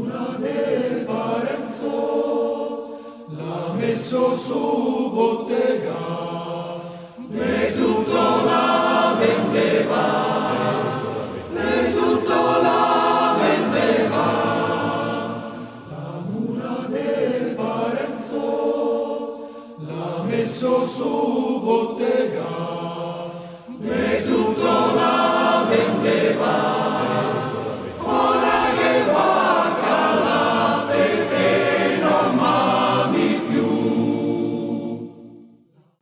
mura de Parenzo l'ha messo su bottega e tutto la vendeva, e tutto la vendeva. La mura de Parenzo l'ha messo su bottega